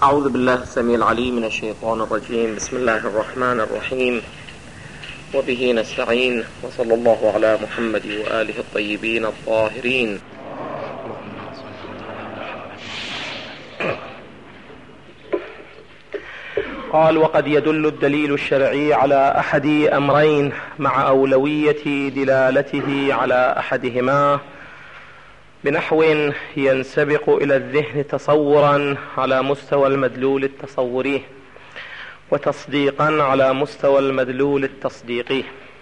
أعوذ بالله السميع العليم من الشيطان الرجيم. بسم الله الرحمن الرحيم، وبه نستعين، وصلى الله على محمد وآله الطيبين الطاهرين. قال: وقد يدل الدليل الشرعي على أحد أمرين مع أولوية دلالته على أحدهما بنحو ينسبق إلى الذهن تصورا على مستوى المدلول التصوري، وتصديقا على مستوى المدلول التصديقي.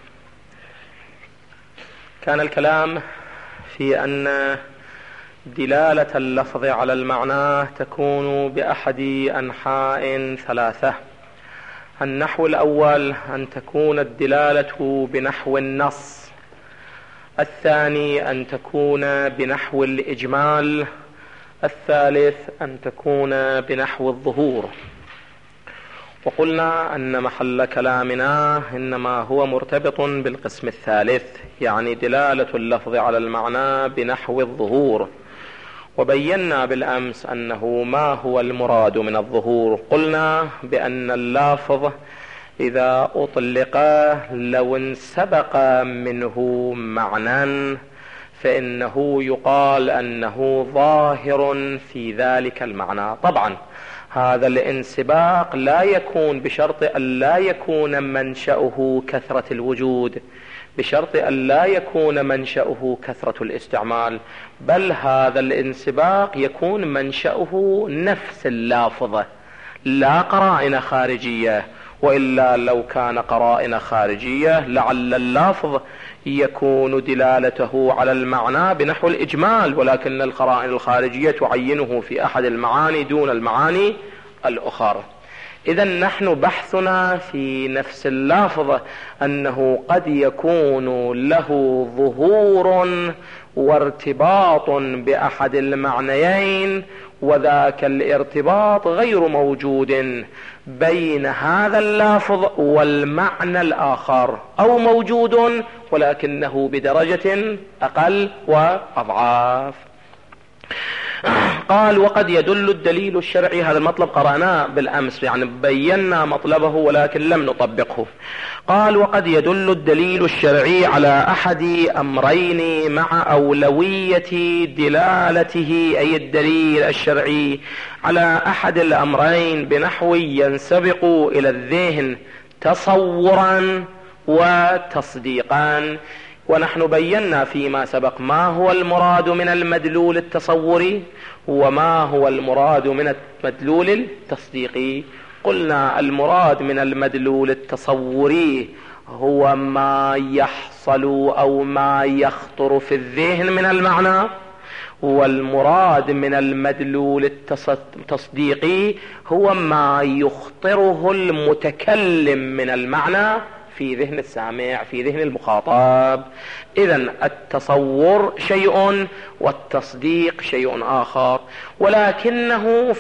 كان الكلام في أن دلالة اللفظ على المعنى تكون بأحد أنحاء ثلاثة. النحو الأول أن تكون الدلالة بنحو النص، الثاني أن تكون بنحو الإجمال، الثالث أن تكون بنحو الظهور. وقلنا أن محل كلامنا إنما هو مرتبط بالقسم الثالث، يعني دلالة اللفظ على المعنى بنحو الظهور. وبينا بالأمس أنه ما هو المراد من الظهور. قلنا بأن اللفظ إذا أطلق لو انسبق منه معنى فإنه يقال أنه ظاهر في ذلك المعنى. طبعا هذا الانسباق لا يكون بشرط أن لا يكون منشأه كثرة الوجود، بشرط أن لا يكون منشأه كثرة الاستعمال، بل هذا الانسباق يكون منشأه نفس اللافظة لا قرائن خارجية. وإلا لو كان قرائن خارجية لعل اللفظ يكون دلالته على المعنى بنحو الإجمال، ولكن القرائن الخارجية تعينه في أحد المعاني دون المعاني الأخرى. إذا نحن بحثنا في نفس اللفظ أنه قد يكون له ظهور وارتباط بأحد المعنيين، وذاك الارتباط غير موجود بين هذا اللفظ والمعنى الآخر، أو موجود ولكنه بدرجة أقل وأضعاف. قال: وقد يدل الدليل الشرعي. هذا المطلب قرأناه بالأمس، يعني بينا مطلبه ولكن لم نطبقه. قال: وقد يدل الدليل الشرعي على أحد أمرين مع أولوية دلالته، أي الدليل الشرعي على أحد الأمرين بنحو ينسبق إلى الذهن تصورا وتصديقا. ونحن بينا فيما سبق ما هو المراد من المدلول التصوري وما هو المراد من المدلول التصديقي. قلنا المراد من المدلول التصوري هو ما يحصل أو ما يخطر في الذهن من المعنى، والمراد من المدلول التصديقي هو ما يخطره المتكلم من المعنى في ذهن السامع، في ذهن المخاطب. إذن التصور شيء والتصديق شيء آخر، ولكنه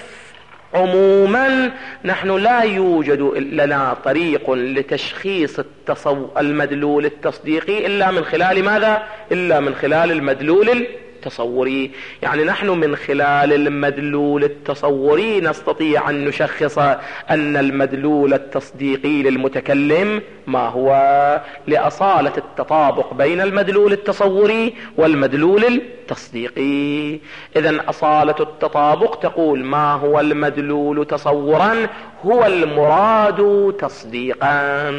عموما نحن لا يوجد لنا طريق لتشخيص المدلول التصديقي إلا من خلال ماذا؟ إلا من خلال المدلول التصوري. يعني نحن من خلال المدلول التصوري نستطيع أن نشخص أن المدلول التصديقي للمتكلم ما هو، لأصالة التطابق بين المدلول التصوري والمدلول التصديقي. إذن أصالة التطابق تقول ما هو المدلول تصورا هو المراد تصديقا.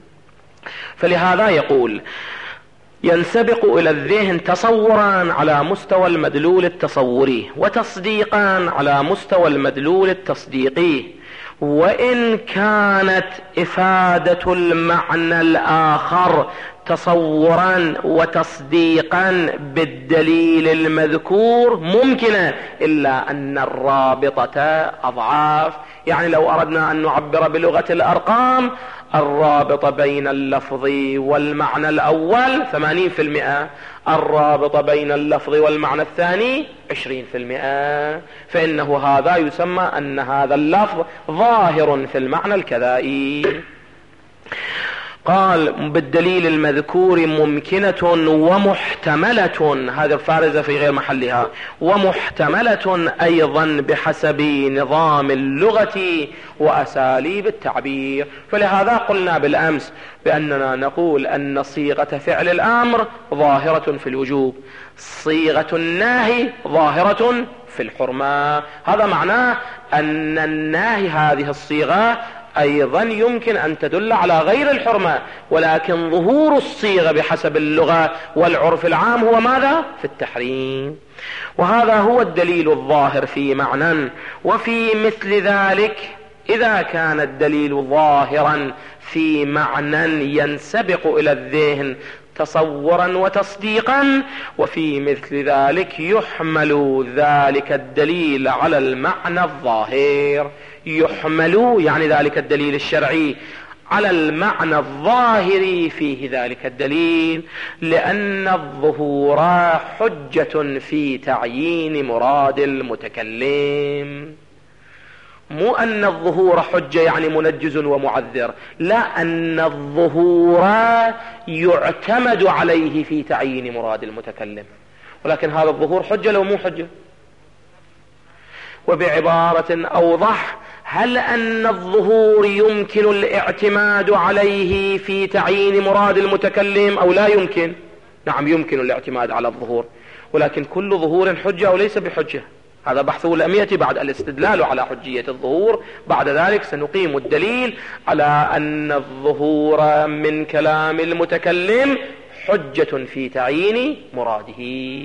فلهذا يقول: ينسبق إلى الذهن تصورا على مستوى المدلول التصوري، وتصديقا على مستوى المدلول التصديقي. وإن كانت إفادة المعنى الآخر تصورا وتصديقا بالدليل المذكور ممكنة، إلا أن الرابطة أضعاف. يعني لو أردنا أن نعبر بلغة الأرقام، الرابط بين اللفظ والمعنى الأول 80%، الرابط بين اللفظ والمعنى الثاني 20%، فإنه هذا يسمى أن هذا اللفظ ظاهر في المعنى الكذائي. قال بالدليل المذكور ممكنة ومحتملة، هذا فارزة في غير محلها، ومحتملة أيضا بحسب نظام اللغة وأساليب التعبير. فلهذا قلنا بالأمس بأننا نقول أن صيغة فعل الأمر ظاهرة في الوجوب، صيغة الناهي ظاهرة في الحرمة. هذا معناه أن الناهي هذه الصيغة أيضا يمكن أن تدل على غير الحرمة، ولكن ظهور الصيغة بحسب اللغة والعرف العام هو ماذا؟ في التحريم. وهذا هو الدليل الظاهر في معنى. وفي مثل ذلك إذا كان الدليل ظاهرا في معنى ينسبق إلى الذهن تصورا وتصديقا، وفي مثل ذلك يحمل ذلك الدليل على المعنى الظاهر. يحمل يعني ذلك الدليل الشرعي على المعنى الظاهر فيه ذلك الدليل، لأن الظهور حجة في تعيين مراد المتكلم. مو أن الظهور حجة يعني منجز ومعذر، لا، أن الظهور يعتمد عليه في تعيين مراد المتكلم. ولكن هذا الظهور حجة لو مو حجة. وبعبارة أوضح، هل أن الظهور يمكن الاعتماد عليه في تعيين مراد المتكلم أو لا يمكن؟ نعم يمكن الاعتماد على الظهور، ولكن كل ظهور حجة أو ليس بحجة؟ هذا بحثه الأمية بعد الاستدلال على حجية الظهور. بعد ذلك سنقيم الدليل على أن الظهور من كلام المتكلم حجة في تعيين مراده،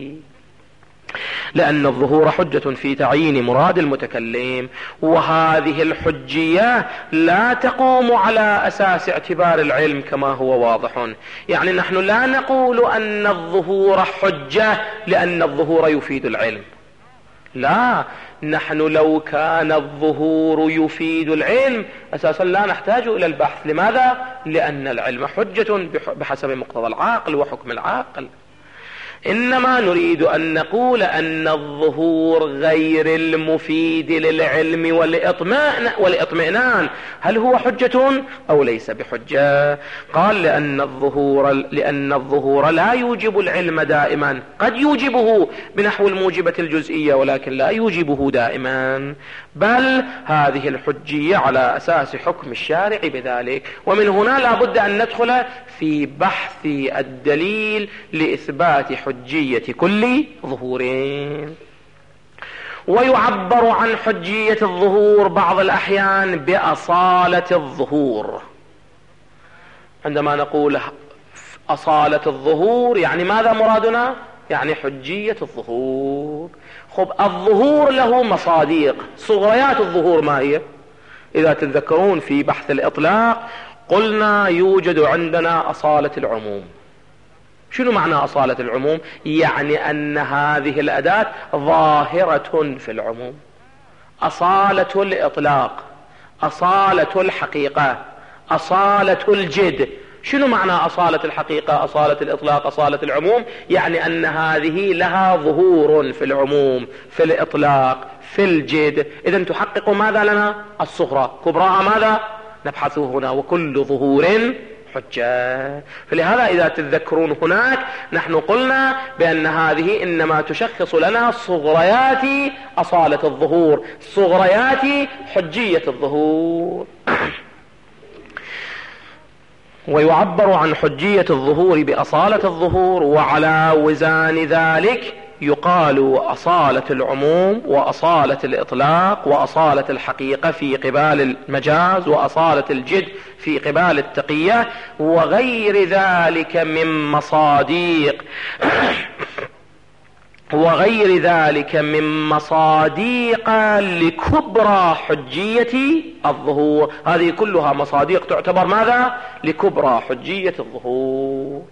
لأن الظهور حجة في تعيين مراد المتكلم. وهذه الحجية لا تقوم على أساس اعتبار العلم كما هو واضح. يعني نحن لا نقول أن الظهور حجة لأن الظهور يفيد العلم، لا، نحن لو كان الظهور يفيد العلم أساسا لا نحتاج إلى البحث. لماذا؟ لأن العلم حجة بحسب مقتضى العقل وحكم العقل. إنما نريد أن نقول أن الظهور غير المفيد للعلم والإطمئنان هل هو حجة أو ليس بحجة؟ قال لأن الظهور لا يوجب العلم دائما، قد يوجبه بنحو الموجبة الجزئية ولكن لا يوجبه دائما، بل هذه الحجية على أساس حكم الشارع بذلك. ومن هنا لا بد أن ندخل في بحث الدليل لإثبات حجية كل ظهورين. ويعبر عن حجية الظهور بعض الأحيان بأصالة الظهور. عندما نقول أصالة الظهور يعني ماذا مرادنا؟ يعني حجية الظهور. خب الظهور له مصادق، صغريات الظهور ما هي؟ إذا تتذكرون في بحث الإطلاق قلنا يوجد عندنا أصالة العموم. شنو معنى أصالة العموم؟ يعني أن هذه الأداة ظاهرة في العموم. أصالة الإطلاق، أصالة الحقيقة، أصالة الجد. شنو معنى أصالة الحقيقة، أصالة الإطلاق، أصالة العموم؟ يعني أن هذه لها ظهور في العموم، في الإطلاق، في الجد. إذن تحقق ماذا لنا؟ الصغرى. كبراها ماذا نبحثه هنا؟ وكل ظهور حجة. فلهذا إذا تذكرون هناك نحن قلنا بأن هذه إنما تشخص لنا صغريات أصالة الظهور، صغريات حجية الظهور. ويعبر عن حجية الظهور بأصالة الظهور، وعلى وزان ذلك يقال أصالة العموم وأصالة الإطلاق وأصالة الحقيقة في قبال المجاز وأصالة الجد في قبال التقية وغير ذلك من مصادق لكبرى حجية الظهور. هذه كلها مصادق تعتبر ماذا؟ لكبرى حجية الظهور.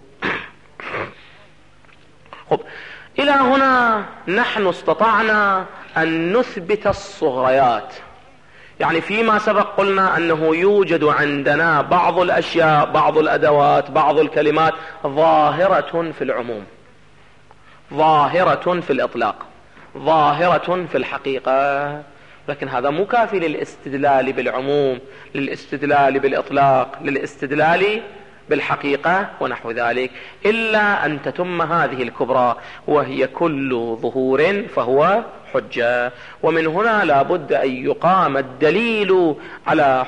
خب إلى هنا نحن استطعنا أن نثبت الصغريات. يعني فيما سبق قلنا أنه يوجد عندنا بعض الأشياء، بعض الأدوات، بعض الكلمات ظاهرة في العموم، ظاهرة في الإطلاق، ظاهرة في الحقيقة، لكن هذا مو كافي للاستدلال بالعموم، للاستدلال بالإطلاق، للاستدلال بالحقيقة ونحو ذلك، إلا أن تتم هذه الكبرى وهي كل ظهور فهو حجة. ومن هنا لا بد أن يقام الدليل على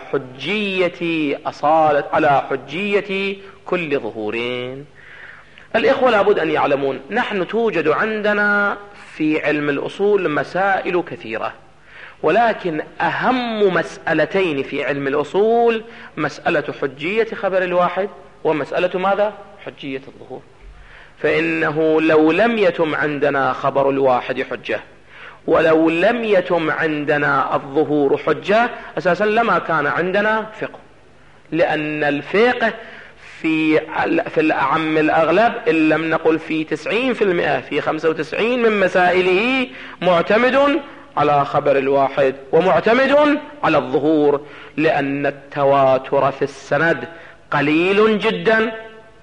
حجية كل ظهورين. الإخوة لا بد أن يعلمون، نحن توجد عندنا في علم الأصول مسائل كثيرة، ولكن أهم مسألتين في علم الأصول مسألة حجية خبر الواحد ومسألة ماذا؟ حجية الظهور. فإنه لو لم يتم عندنا خبر الواحد حجة ولو لم يتم عندنا الظهور حجة أساسا لما كان عندنا فقه، لأن الفقه في الأعم الأغلب إن لم نقل في 90% في 95 من مسائله معتمد على خبر الواحد ومعتمد على الظهور، لأن التواتر في السند قليل جدا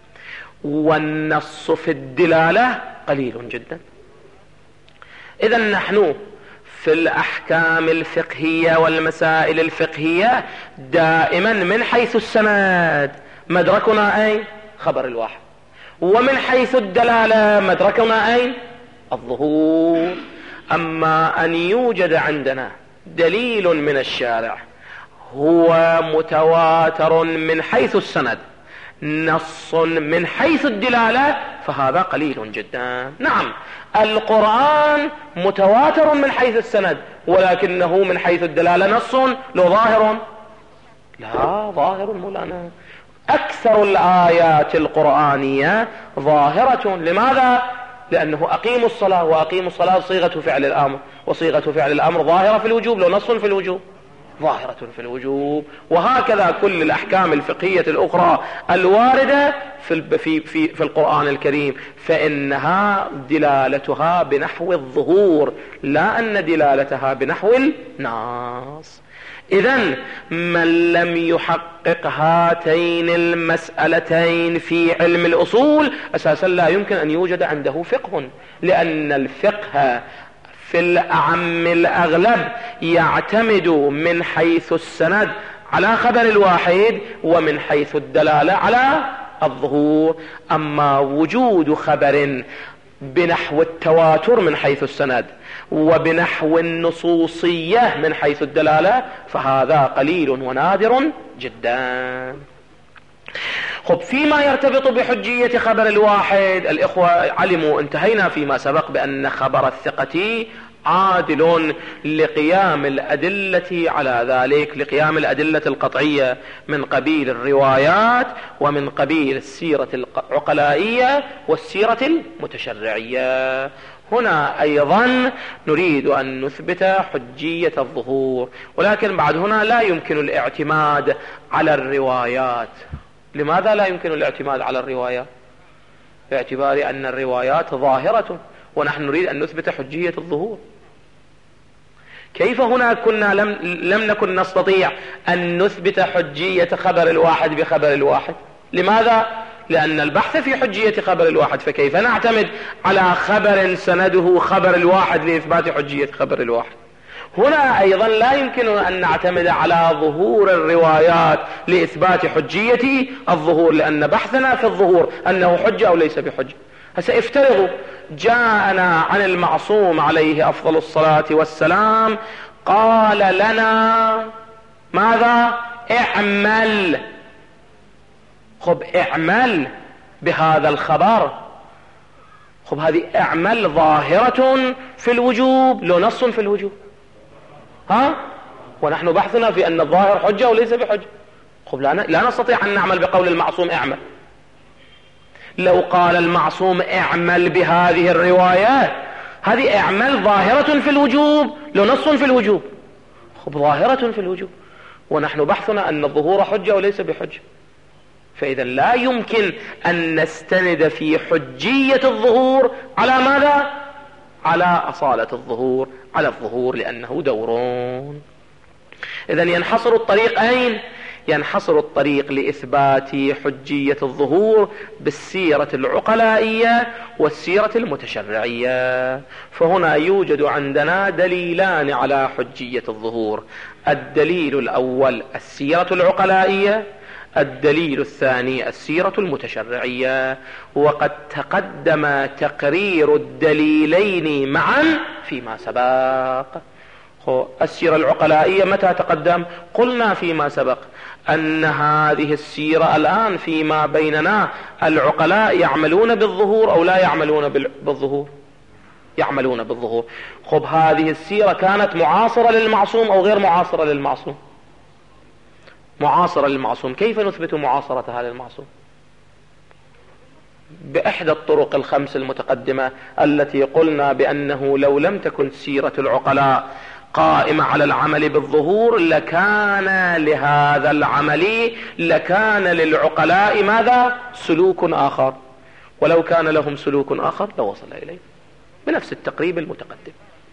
والنص في الدلالة قليل جدا. إذا نحن في الأحكام الفقهية والمسائل الفقهية دائما من حيث السند مدركنا أين؟ خبر الواحد، ومن حيث الدلالة مدركنا أين؟ الظهور. أما أن يوجد عندنا دليل من الشارع هو متواتر من حيث السند، نص من حيث الدلالة، فهذا قليل جدا. نعم القرآن متواتر من حيث السند، ولكنه من حيث الدلالة نص لو ظاهر؟ لا، ظاهر مولانا. أكثر الآيات القرآنية ظاهرة. لماذا؟ لأنه أقيموا الصلاة، وأقيموا الصلاة صيغة فعل الأمر، وصيغة فعل الأمر ظاهرة في الوجوب لو نص في الوجوب؟ ظاهرة في الوجوب. وهكذا كل الأحكام الفقهية الأخرى الواردة في القرآن الكريم فإنها دلالتها بنحو الظهور، لا أن دلالتها بنحو النص. إذن من لم يحقق هاتين المسألتين في علم الأصول أساسا لا يمكن أن يوجد عنده فقه، لأن الفقه في الأعم الأغلب يعتمد من حيث السند على خبر الواحد ومن حيث الدلالة على الظهور. أما وجود خبر بنحو التواتر من حيث السند وبنحو النصوصية من حيث الدلالة فهذا قليل ونادر جدا. خب، فيما يرتبط بحجية خبر الواحد الإخوة علموا انتهينا فيما سبق بأن خبر الثقة عادل لقيام الأدلة على ذلك، لقيام الأدلة القطعية من قبيل الروايات ومن قبيل السيرة العقلائية والسيرة المتشرعية. هنا أيضا نريد أن نثبت حجية الظهور، ولكن بعد هنا لا يمكن الاعتماد على الروايات. لماذا لا يمكن الاعتماد على الروايات؟ باعتبار أن الروايات ظاهرة ونحن نريد أن نثبت حجية الظهور. كيف هنا كنا لم نكن نستطيع أن نثبت حجية خبر الواحد بخبر الواحد؟ لماذا؟ لأن البحث في حجية خبر الواحد، فكيف نعتمد على خبر سنده خبر الواحد لإثبات حجية خبر الواحد؟ هنا أيضا لا يمكن أن نعتمد على ظهور الروايات لإثبات حجية الظهور، لأن بحثنا في الظهور أنه حجة أو ليس بحجة. هسه افترضوا جاءنا عن المعصوم عليه أفضل الصلاة والسلام قال لنا ماذا؟ اعمل. خب، اعمل بهذا الخبر. خب، هذه اعمل ظاهرة في الوجوب لو نص في الوجوب؟ ونحن بحثنا في أن الظاهر حجة وليس بحجة. خب، لا نستطيع أن نعمل بقول المعصوم اعمل. لو قال المعصوم اعمل بهذه الروايات، هذه اعمل ظاهرة في الوجوب لو نص في الوجوب؟ خب، ظاهرة في الوجوب، ونحن بحثنا أن الظهور حجة وليس بحجة. فإذا لا يمكن أن نستند في حجية الظهور على ماذا؟ على أصالة الظهور، على الظهور، لأنه دورون. إذا ينحصر الطريق أين؟ ينحصر الطريق لإثبات حجية الظهور بالسيرة العقلائية والسيرة المتشرعية. فهنا يوجد عندنا دليلان على حجية الظهور: الدليل الأول السيرة العقلائية، الدليل الثاني السيرة المتشرعية. وقد تقدم تقرير الدليلين معا فيما سبق. السيرة العقلائية متى تقدم؟ قلنا فيما سبق أن هذه السيرة الآن فيما بيننا العقلاء يعملون بالظهور أو لا يعملون بالظهور؟ يعملون بالظهور. هذه السيرة كانت معاصرة للمعصوم أو غير معاصرة للمعصوم؟ معاصرة للمعصوم. كيف نثبت معاصرتها للمعصوم؟ بإحدى الطرق الخمس المتقدمة التي قلنا بأنه لو لم تكن سيرة العقلاء قائمة على العمل بالظهور لكان لهذا العمل للعقلاء ماذا؟ سلوك آخر، ولو كان لهم سلوك آخر لوصل إليه بنفس التقريب المتقدم.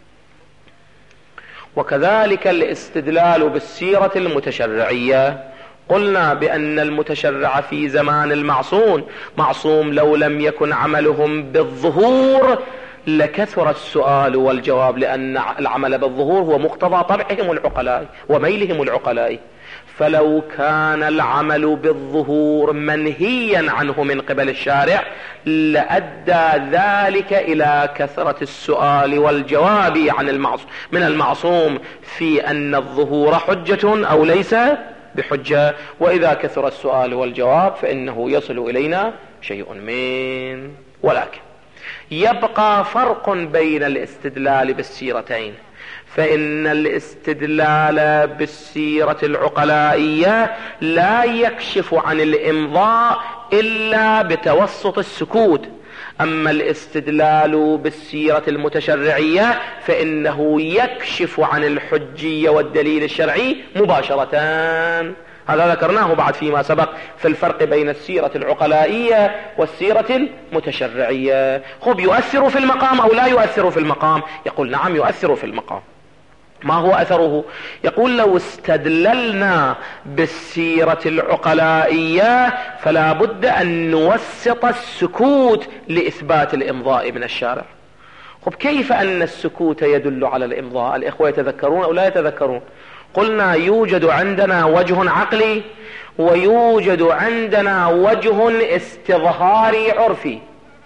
وكذلك الاستدلال بالسيرة المتشرعية، قلنا بأن المتشرع في زمان معصوم لو لم يكن عملهم بالظهور لكثر السؤال والجواب، لأن العمل بالظهور هو مقتضى طبعهم العقلاء وميلهم العقلاء. فلو كان العمل بالظهور منهيا عنه من قبل الشارع لأدى ذلك إلى كثرة السؤال والجواب من المعصوم في أن الظهور حجة أو ليس بحجة. وإذا كثر السؤال والجواب فإنه يصل إلينا شيء من. ولكن يبقى فرق بين الاستدلال بالسيرتين، فإن الاستدلال بالسيرة العقلائية لا يكشف عن الإمضاء إلا بتوسط السكوت، أما الاستدلال بالسيرة المتشرعية فإنه يكشف عن الحجية والدليل الشرعي مباشرة. هذا ذكرناه بعد فيما سبق في الفرق بين السيرة العقلائية والسيرة المتشرعية. يؤثر في المقام أو لا يؤثر في المقام؟ يقول نعم يؤثر في المقام. ما هو أثره؟ يقول لو استدللنا بالسيرة العقلائية فلا بد أن نوسط السكوت لإثبات الإمضاء من الشارع. كيف أن السكوت يدل على الإمضاء؟ الإخوة يتذكرون أو لا يتذكرون؟ قلنا يوجد عندنا وجه عقلي ويوجد عندنا وجه استظهاري عرفي.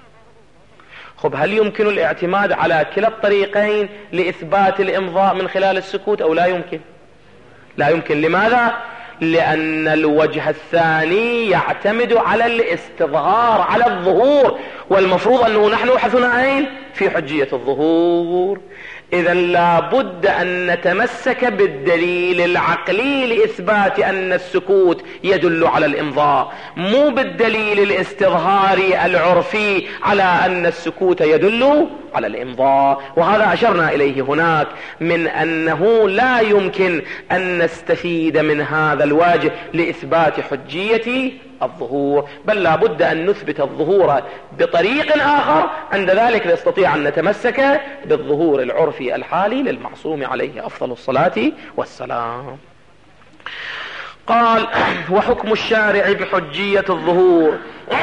هل يمكن الاعتماد على كلا الطريقين لإثبات الإمضاء من خلال السكوت أو لا يمكن؟ لا يمكن. لماذا؟ لأن الوجه الثاني يعتمد على الاستظهار، على الظهور، والمفروض أنه نحن حثنا أين؟ في حجية الظهور. إذا لا بد أن نتمسك بالدليل العقلي لإثبات أن السكوت يدل على الإمضاء، مو بالدليل الاستظهاري العرفي على أن السكوت يدل على الإمضاء. وهذا أشرنا إليه هناك من أنه لا يمكن أن نستفيد من هذا الوجه لإثبات حجية الظهور، بل لا بد أن نثبت الظهور بطريق آخر، عند ذلك نستطيع أن نتمسك بالظهور العرفي الحالي للمعصوم عليه أفضل الصلاة والسلام. قال: وحكم الشارع بحجية الظهور.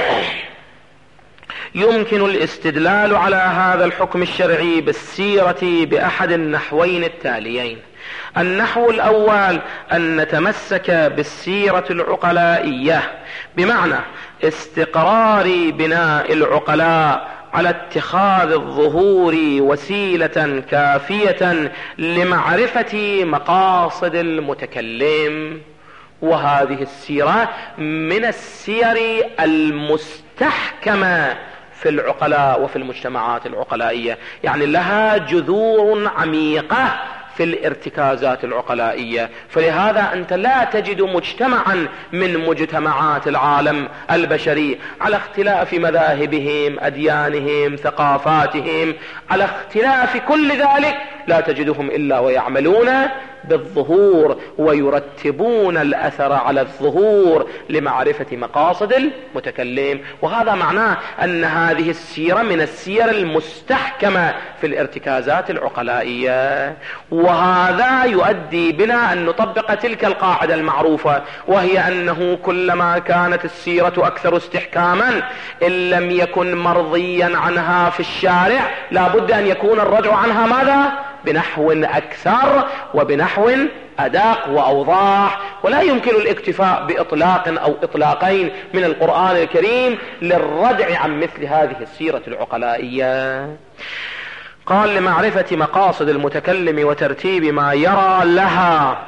يمكن الاستدلال على هذا الحكم الشرعي بالسيرة بأحد النحوين التاليين: النحو الأول أن نتمسك بالسيرة العقلائية، بمعنى استقرار بناء العقلاء على اتخاذ الظهور وسيلة كافية لمعرفة مقاصد المتكلم. وهذه السيرة من السير المستحكمة في العقلاء وفي المجتمعات العقلائية، يعني لها جذور عميقة في الارتكازات العقلائية. فلهذا أنت لا تجد مجتمعا من مجتمعات العالم البشري على اختلاف مذاهبهم، أديانهم، ثقافاتهم، على اختلاف كل ذلك، لا تجدهم إلا ويعملون بالظهور ويرتبون الأثر على الظهور لمعرفة مقاصد المتكلم. وهذا معناه أن هذه السيرة من السير المستحكمة في الارتكازات العقلائية. وهذا يؤدي بنا أن نطبق تلك القاعدة المعروفة، وهي أنه كلما كانت السيرة أكثر استحكاما إن لم يكن مرضيا عنها في الشارع لا بد أن يكون الرجع عنها ماذا؟ بنحو أكثر وبنحو أدق وأوضح. ولا يمكن الاكتفاء بإطلاق أو إطلاقين من القرآن الكريم للردع عن مثل هذه السيرة العقلائية. قال لمعرفة مقاصد المتكلم وترتيب ما يرى لها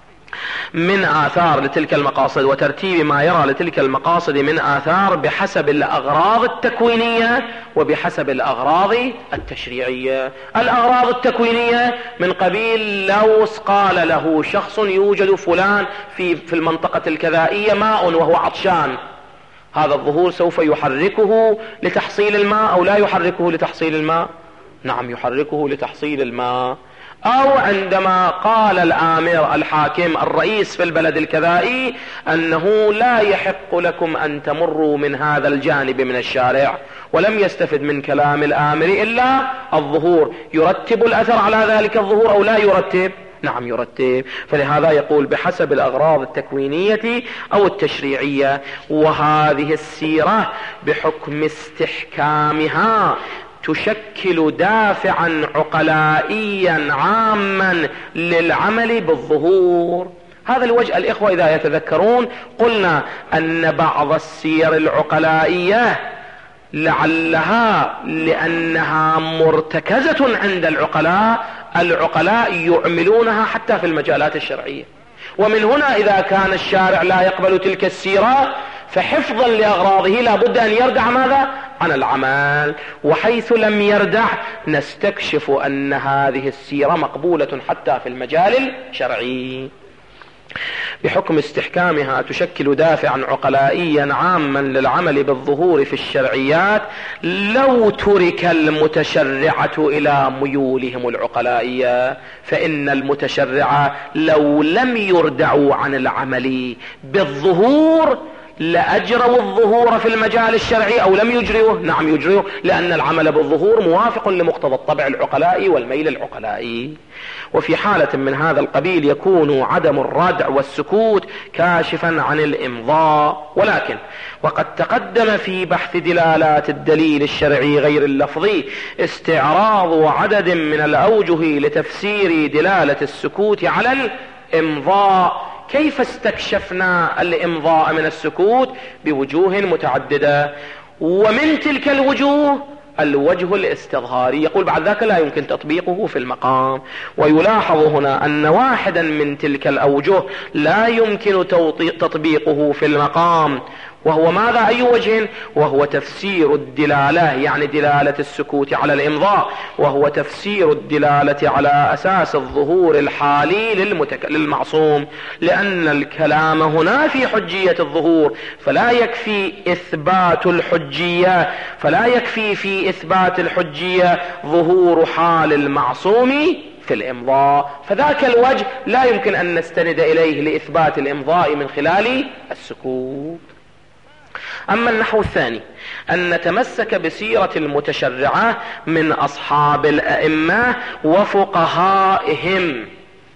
من آثار لتلك المقاصد، وترتيب ما يرى لتلك المقاصد من آثار بحسب الأغراض التكوينية وبحسب الأغراض التشريعية. الأغراض التكوينية من قبيل لو قال له شخص يوجد فلان في المنطقة الكذائية ماء وهو عطشان، هذا الظهور سوف يحركه لتحصيل الماء أو لا يحركه لتحصيل الماء؟ نعم يحركه لتحصيل الماء. أو عندما قال الآمر الحاكم الرئيس في البلد الكذائي أنه لا يحق لكم أن تمروا من هذا الجانب من الشارع، ولم يستفد من كلام الآمر إلا الظهور، يرتب الأثر على ذلك الظهور أو لا يرتب؟ نعم يرتب. فلهذا يقول بحسب الأغراض التكوينية أو التشريعية. وهذه السيرة بحكم استحكامها تشكل دافعا عقلائيا عاما للعمل بالظهور. هذا الوجه الإخوة إذا يتذكرون قلنا أن بعض السير العقلائية لعلها لأنها مرتكزة عند العقلاء يعملونها حتى في المجالات الشرعية. ومن هنا إذا كان الشارع لا يقبل تلك السيرة فحفظا لأغراضه لا بد أن يردع ماذا؟ عن العمل. وحيث لم يردع نستكشف أن هذه السيرة مقبولة حتى في المجال الشرعي. بحكم استحكامها تشكل دافعا عقلائيا عاما للعمل بالظهور في الشرعيات لو ترك المتشرعة إلى ميولهم العقلائية. فإن المتشرعة لو لم يردعوا عن العمل بالظهور لأجروا الظهور في المجال الشرعي أو لم يجريوه؟ نعم يجريوه، لأن العمل بالظهور موافق لمقتضى الطبع العقلائي والميل العقلائي. وفي حالة من هذا القبيل يكون عدم الردع والسكوت كاشفا عن الإمضاء. ولكن وقد تقدم في بحث دلالات الدليل الشرعي غير اللفظي استعراض عدد من الأوجه لتفسير دلالة السكوت على الإمضاء. كيف استكشفنا الإمضاء من السكوت؟ بوجوه متعددة، ومن تلك الوجوه الوجه الاستظهاري. يقول بعد ذاك لا يمكن تطبيقه في المقام. ويلاحظ هنا أن واحدا من تلك الأوجه لا يمكن تطبيقه في المقام، وهو ماذا؟ أي وجه؟ وهو تفسير الدلالة، يعني دلالة السكوت على الإمضاء، وهو تفسير الدلالة على أساس الظهور الحالي للمعصوم. لأن الكلام هنا في حجية الظهور، فلا يكفي في إثبات الحجية ظهور حال المعصوم في الإمضاء. فذاك الوجه لا يمكن أن نستند إليه لإثبات الإمضاء من خلال السكوت. أما النحو الثاني أن نتمسك بسيرة المتشرعة من أصحاب الأئمة وفقهائهم،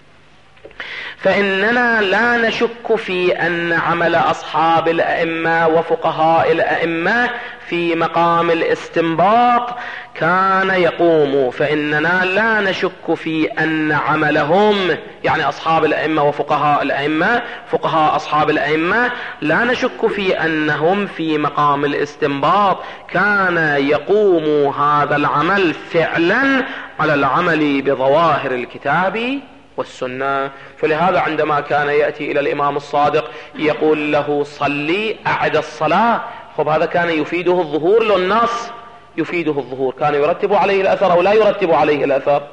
فإننا لا نشك في أن عمل أصحاب الأئمة وفقهاء الأئمة في مقام الاستنباط كان يقوم. فإننا لا نشك في أن عملهم، يعني أصحاب الأئمة وفقهاء الأئمة، فقهاء أصحاب الأئمة، لا نشك في أنهم في مقام الاستنباط كان يقوم هذا العمل فعلا على العمل بظواهر الكتاب والسنة. فلهذا عندما كان يأتي إلى الإمام الصادق يقول له صلي أعد الصلاة، خب هذا كان يفيده الظهور للنص، يفيده الظهور، كان يرتب عليه الأثر أو لا يرتب عليه الأثر؟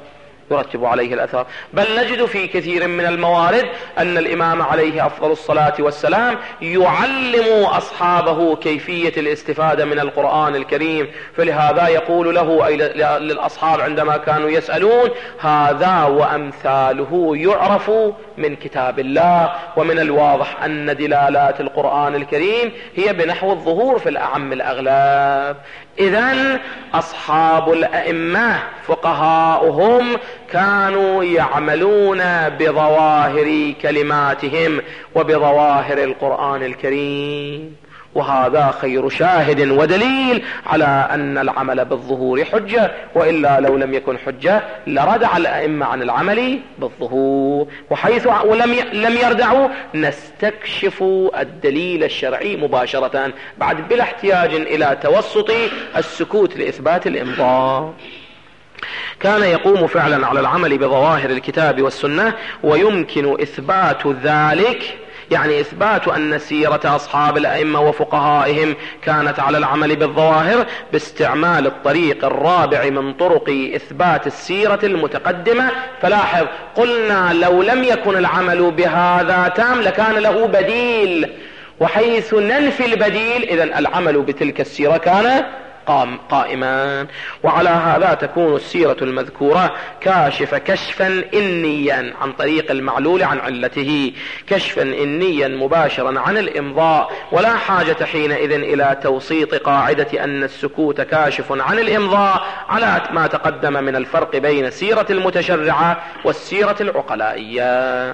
يرتب عليه الأثر. بل نجد في كثير من الموارد أن الإمام عليه أفضل الصلاة والسلام يعلم أصحابه كيفية الاستفادة من القرآن الكريم، فلهذا يقول له أي للأصحاب عندما كانوا يسألون: هذا وأمثاله يعرف من كتاب الله. ومن الواضح أن دلالات القرآن الكريم هي بنحو الظهور في الأعم الأغلب. إذن أصحاب الأئمة فقهاؤهم كانوا يعملون بظواهر كلماتهم وبظواهر القرآن الكريم، وهذا خير شاهد ودليل على أن العمل بالظهور حجة، وإلا لو لم يكن حجة لردع الأئمة عن العمل بالظهور. وحيث لم يردعوا نستكشف الدليل الشرعي مباشرة بعد بلا احتياج إلى توسط السكوت لإثبات الإمضاء. كان يقوم فعلا على العمل بظواهر الكتاب والسنة، ويمكن إثبات ذلك، يعني إثبات أن سيرة أصحاب الأئمة وفقهائهم كانت على العمل بالظواهر، باستعمال الطريق الرابع من طرق إثبات السيرة المتقدمة. فلاحظ، قلنا لو لم يكن العمل بهذا تام لكان له بديل، وحيث ننفي البديل إذن العمل بتلك السيرة كان قائما. وعلى هذا تكون السيرة المذكورة كاشفة كشفا إنيا عن طريق المعلول عن علته، كشفا إنيا مباشرا عن الإمضاء، ولا حاجة حينئذ إلى توسيط قاعدة أن السكوت كاشف عن الإمضاء على ما تقدم من الفرق بين السيرة المتشرعة والسيرة العقلائية.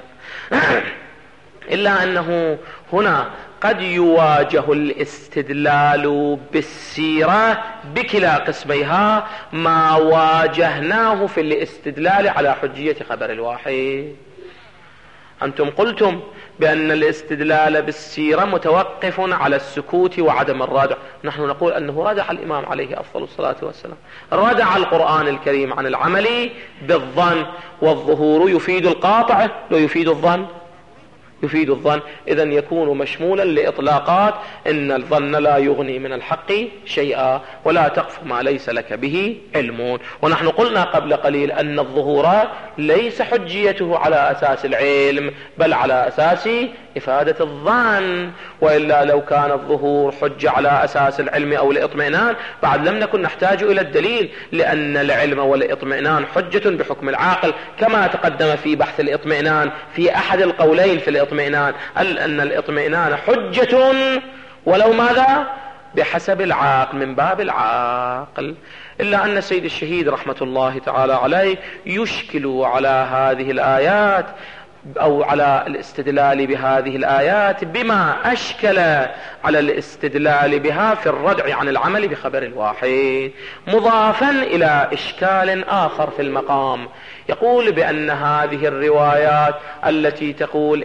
إلا أنه هنا قد يواجه الاستدلال بالسيرة بكلا قسميها ما واجهناه في الاستدلال على حجية خبر الواحد. أنتم قلتم بأن الاستدلال بالسيرة متوقف على السكوت وعدم الردع، نحن نقول أنه ردع الإمام عليه أفضل الصلاة والسلام، ردع القرآن الكريم عن العمل بالظن، والظهور يفيد القاطع لا يفيد الظن، يفيد الظن. إذن يكون مشمولا لإطلاقات إن الظن لا يغني من الحق شيئا ولا تقف ما ليس لك به علم. ونحن قلنا قبل قليل أن الظهور ليس حجيته على أساس العلم بل على أساس إفادة الظن، وإلا لو كان الظهور حجة على أساس العلم أو الإطمئنان بعد لم نكن نحتاج إلى الدليل، لأن العلم والإطمئنان حجة بحكم العاقل، كما تقدم في بحث الإطمئنان في أحد القولين في الإطمئنان أن الإطمئنان حجة ولو ماذا بحسب العاقل من باب العاقل. إلا أن السيد الشهيد رحمة الله تعالى عليه يشكل على هذه الآيات أو على الاستدلال بهذه الآيات بما أشكل على الاستدلال بها في الردع عن العمل بخبر الواحد، مضافا إلى إشكال آخر في المقام. يقول بأن هذه الروايات التي تقول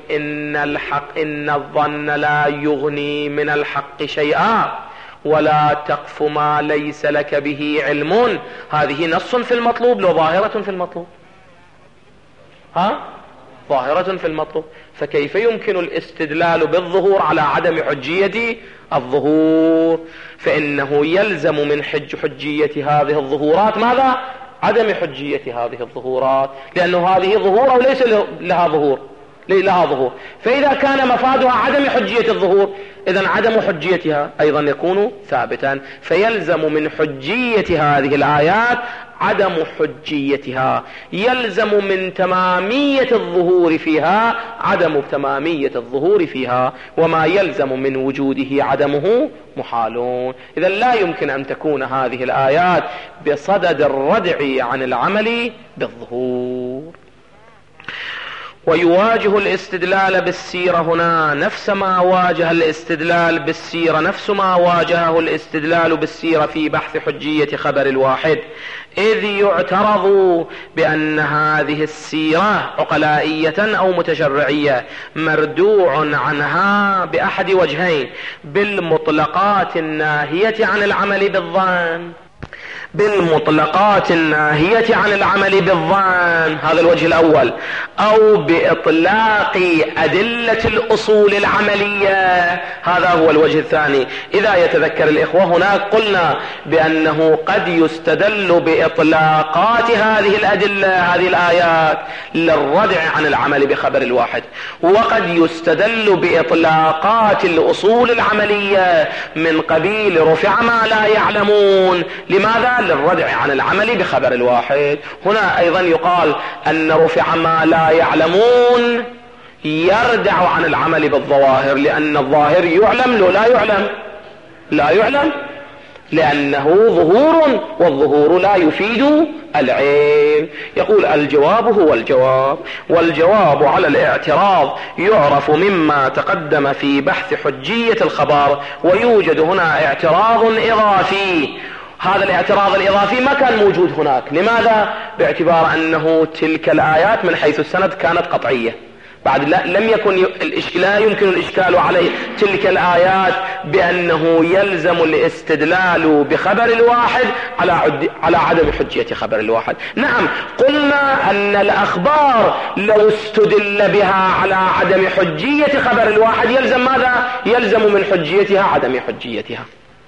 إن الظن لا يغني من الحق شيئا ولا تقف ما ليس لك به علم، هذه نص في المطلوب لو ظاهرة في المطلوب، ظاهرة في المطلوب، فكيف يمكن الاستدلال بالظهور على عدم حجية الظهور؟ فإنه يلزم من حجية هذه الظهورات ماذا؟ عدم حجية هذه الظهورات، لأنه هذه ظهور أو ليس لها ظهور، لها ظهور، فإذا كان مفادها عدم حجية الظهور إذن عدم حجيتها أيضا يكون ثابتا، فيلزم من حجية هذه الآيات عدم حجيتها، يلزم من تمامية الظهور فيها عدم تمامية الظهور فيها، وما يلزم من وجوده عدمه محالون. إذا لا يمكن أن تكون هذه الآيات بصدد الردع عن العمل بالظهور. ويواجه الاستدلال بالسيرة هنا نفس ما واجه الاستدلال بالسيرة، نفس ما واجهه الاستدلال بالسيرة في بحث حجية خبر الواحد، إذ يعترض بأن هذه السيرة عقلائية أو متشرعية مردوع عنها بأحد وجهين: بالمطلقات الناهية عن العمل بالظن، بالمطلقات الناهية عن العمل بالظن، هذا الوجه الأول، أو بإطلاق أدلة الأصول العملية، هذا هو الوجه الثاني. إذا يتذكر الإخوة هناك قلنا بأنه قد يستدل بإطلاقات هذه الأدلة، هذه الآيات، للردع عن العمل بخبر الواحد، وقد يستدل بإطلاقات الأصول العملية من قبيل رفع ما لا يعلمون. لماذا؟ للردع عن العمل بخبر الواحد. هنا أيضا يقال أن رفع ما لا يعلمون يردع عن العمل بالظواهر، لأن الظاهر يعلم لو لا يعلم، لا يعلم لأنه ظهور، والظهور لا يفيد العين. يقول الجواب هو الجواب، والجواب على الاعتراض يعرف مما تقدم في بحث حجية الخبر، ويوجد هنا اعتراض إضافي. هذا الاعتراض الإضافي ما كان موجود هناك. لماذا؟ باعتبار أنه تلك الآيات من حيث السند كانت قطعية، بعد لم يكن لا يمكن الإشكال عليه تلك الآيات بأنه يلزم الاستدلال بخبر الواحد على عدم حجية خبر الواحد. نعم، قلنا أن الأخبار لو استدل بها على عدم حجية خبر الواحد يلزم ماذا؟ يلزم من حجيتها عدم حجيتها.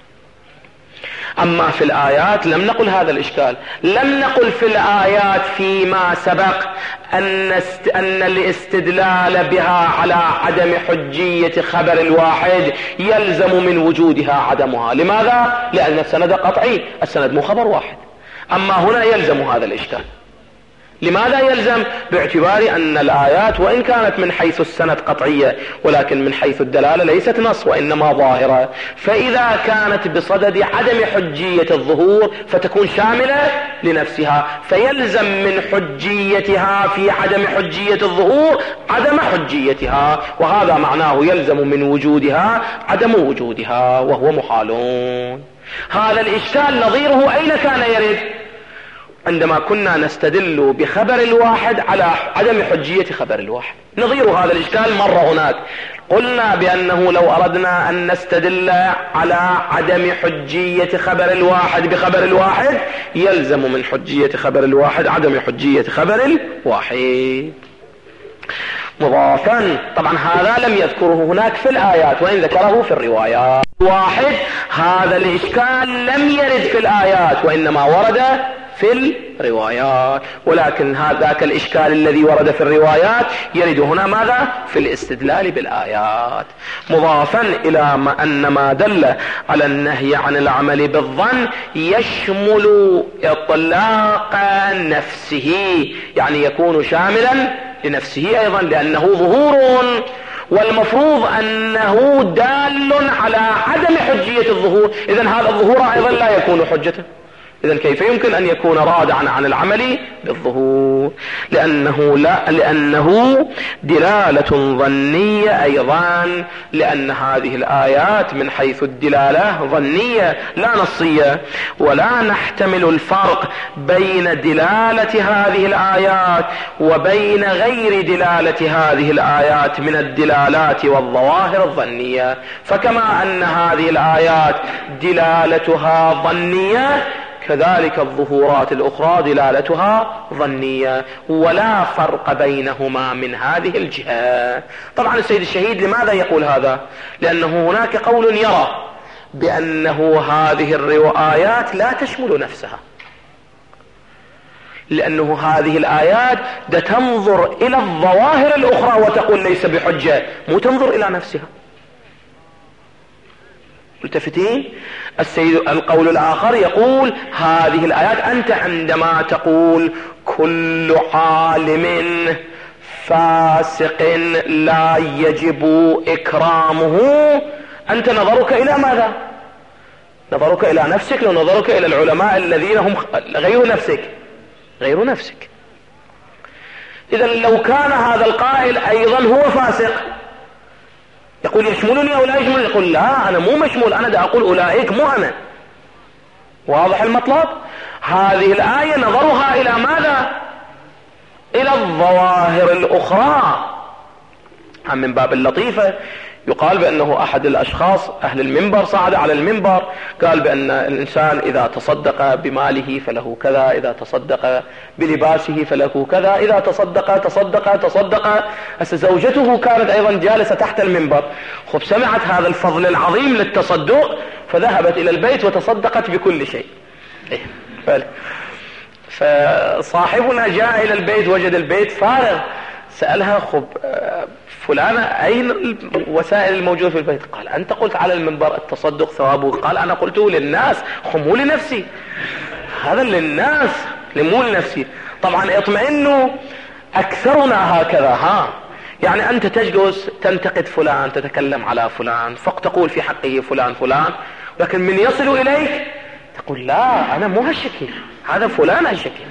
أما في الآيات لم نقل هذا الإشكال، لم نقل في الآيات فيما سبق أن الاستدلال بها على عدم حجية خبر الواحد يلزم من وجودها عدمها. لماذا؟ لأن السند قطعي، السند مو خبر واحد. أما هنا يلزم هذا الإشكال. لماذا يلزم؟ باعتبار أن الآيات وإن كانت من حيث السند قطعية، ولكن من حيث الدلالة ليست نص وإنما ظاهرة، فإذا كانت بصدد عدم حجية الظهور فتكون شاملة لنفسها، فيلزم من حجيتها في عدم حجية الظهور عدم حجيتها، وهذا معناه يلزم من وجودها عدم وجودها، وهو محالون. هذا الإشكال نظيره أين كان يرد؟ عندما كنا نستدل بخبر الواحد على عدم حجية خبر الواحد. نظير هذا الإشكال مرة هناك قلنا بأنه لو أردنا أن نستدل على عدم حجية خبر الواحد بخبر الواحد يلزم من حجية خبر الواحد عدم حجية خبر الواحد مضافا. طبعا هذا لم يذكره هناك في الآيات وإن ذكره في الروايات. واحد، هذا الإشكال لم يرد في الآيات وإنما ورد في الروايات، ولكن ذاك الإشكال الذي ورد في الروايات يرد هنا ماذا؟ في الاستدلال بالآيات. مضافا إلى أن ما دل على النهي عن العمل بالظن يشمل إطلاق نفسه، يعني يكون شاملا لنفسه أيضا لأنه ظهور، والمفروض أنه دال على عدم حجية الظهور، إذن هذا الظهور أيضا لا يكون حجة. إذن كيف يمكن أن يكون رادعا عن العمل بالظهور؟ لأنه دلالة ظنية أيضا، لأن هذه الآيات من حيث الدلالة ظنية لا نصية، ولا نحتمل الفرق بين دلالة هذه الآيات وبين غير دلالة هذه الآيات من الدلالات والظواهر الظنية. فكما أن هذه الآيات دلالتها ظنية كذلك الظهورات الأخرى دلالتها ظنية، ولا فرق بينهما من هذه الجهة. طبعا السيد الشهيد لماذا يقول هذا؟ لأنه هناك قول يرى بأنه هذه الروايات لا تشمل نفسها، لأنه هذه الآيات تنظر إلى الظواهر الأخرى وتقول ليس بحجة، مو تنظر إلى نفسها. ملتفتين؟ القول الآخر يقول هذه الآيات أنت عندما تقول كل عالم فاسق لا يجب إكرامه، أنت نظرك إلى ماذا؟ نظرك إلى نفسك، لو نظرك إلى العلماء الذين هم غير نفسك، غير نفسك. إذا لو كان هذا القائل أيضا هو فاسق يقول يشملني أو لا يشملني، يقول لا أنا مو مشمول، أنا دا أقول أولئك مو أنا. واضح المطلب؟ هذه الآية نظرها إلى ماذا؟ إلى الظواهر الأخرى، من باب اللطيفة يقال بأنه أحد الأشخاص أهل المنبر صعد على المنبر قال بأن الإنسان إذا تصدق بماله فله كذا، إذا تصدق بلباسه فله كذا، إذا تصدق. زوجته كانت أيضا جالسة تحت المنبر، سمعت هذا الفضل العظيم للتصدق فذهبت إلى البيت وتصدقت بكل شيء. فصاحبنا جاء إلى البيت وجد البيت فارغ، سألها فلانة أين الوسائل الموجودة في البيت؟ قال أنت قلت على المنبر التصدق ثوابه. قال أنا قلته للناس مو لنفسي، هذا للناس مو لنفسي. طبعا اطمئنوا أكثرنا هكذا، يعني أنت تجلس تنتقد فلان، تتكلم على فلان، تقول في حقه فلان، لكن من يصل إليك تقول لا أنا مو هالشكل، هذا فلان هالشكل.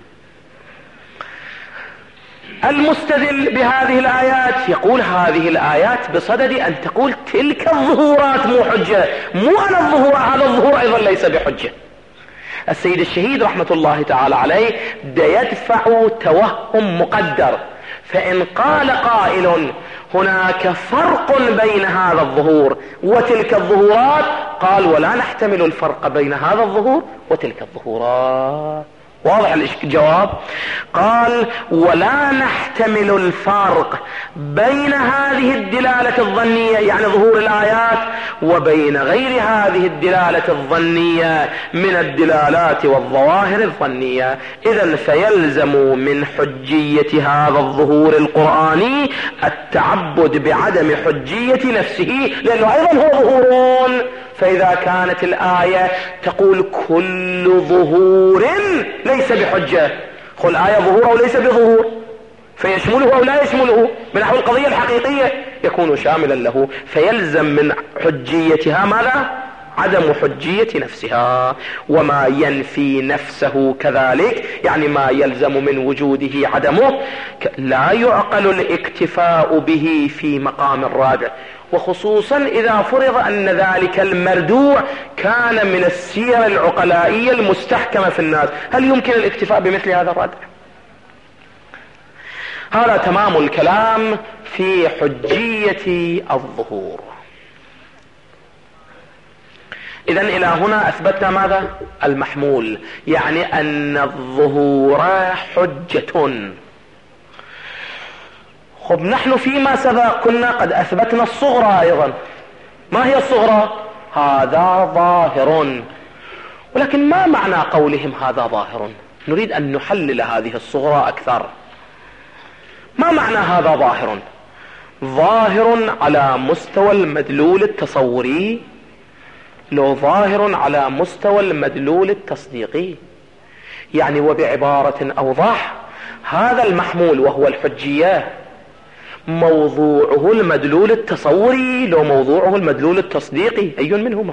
المستدل بهذه الآيات يقول هذه الآيات بصدد أن تقول تلك الظهورات مو حجة، مو أنا الظهور، هذا الظهور أيضا ليس بحجة. السيد الشهيد رحمة الله تعالى عليه يدفع توهم مقدر، فإن قال قائل هناك فرق بين هذا الظهور وتلك الظهورات، قال ولا نحتمل الفرق بين هذا الظهور وتلك الظهورات. واضح الجواب؟ قال ولا نحتمل الفرق بين هذه الدلالة الظنية يعني ظهور الآيات وبين غير هذه الدلالة الظنية من الدلالات والظواهر الظنية. إذن فيلزم من حجية هذا الظهور القرآني التعبد بعدم حجية نفسه، لأنه أيضا هو ظهور. فإذا كانت الآية تقول كل ظهور ليس بحجة، قل آية ظهور أو ليس بظهور، فيشمله أو لا يشمله من نحو القضية الحقيقية يكون شاملا له، فيلزم من حجيتها ماذا؟ عدم حجية نفسها. وما ينفي نفسه كذلك، يعني ما يلزم من وجوده عدمه، لا يعقل الاكتفاء به في مقام الرادع، وخصوصا إذا فرض أن ذلك المردوع كان من السير العقلائية المستحكمة في الناس. هل يمكن الاكتفاء بمثل هذا الردع؟ هذا تمام الكلام في حجية الظهور. إذن إلى هنا أثبتنا ماذا؟ المحمول، يعني أن الظهور حجة. نحن فيما سبق كنا قد أثبتنا الصغرى أيضا. ما هي الصغرى؟ هذا ظاهر. ولكن ما معنى قولهم هذا ظاهر؟ نريد أن نحلل هذه الصغرى أكثر. ما معنى هذا ظاهر؟ ظاهر على مستوى المدلول التصوري، لو ظاهر على مستوى المدلول التصديقي. يعني وبعبارة أوضح، هذا المحمول وهو الحجية موضوعه المدلول التصوري لو موضوعه المدلول التصديقي، أي منهما؟